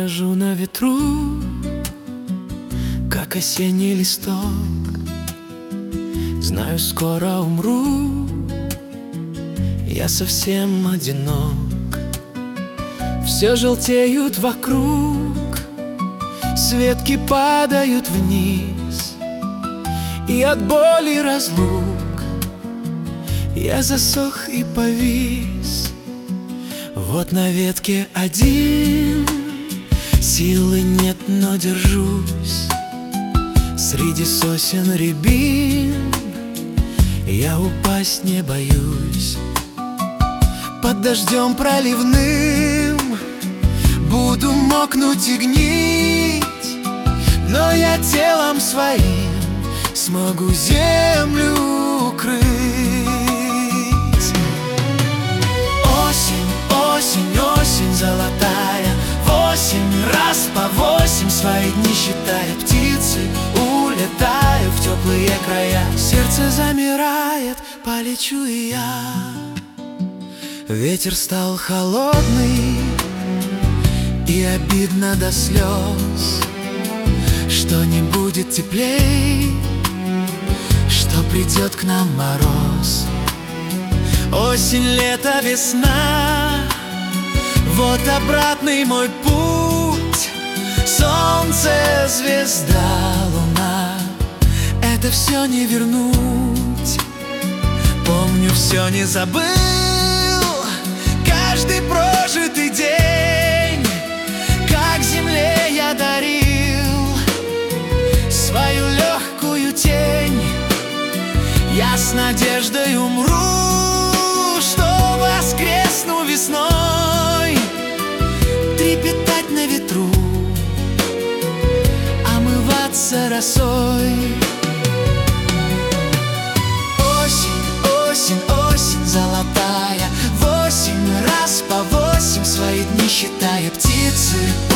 брожу на ветру, как осенний листок. Знаю, скоро умру, я совсем одинок. Все желтеют вокруг, светки падают вниз, и от боли разлук я засох и повис. Вот на ветке один, силы нет, но держусь. Среди сосен рябин я упасть не боюсь. Под дождем проливным буду мокнуть и гнить, но я телом своим смогу землю укрыть. Осень, осень, осень золотая, 8 раз по 8 свои дни считая. Птицы улетают в теплые края, сердце замирает, полечу и я. Ветер стал холодный, и обидно до слез, что не будет теплей, что придет к нам мороз. Осень, лето, весна, вот обратный мой путь. Солнце, звезда, луна, это все не вернуть. Помню, все не забыл, каждый прожитый день, как земле я дарил свою легкую тень. Я с надеждой умру, что воскресну весной, трепетать на ветру, омываться росой. Осень, осень, осень золотая, 8 раз по 8 свои дни считая. Птицы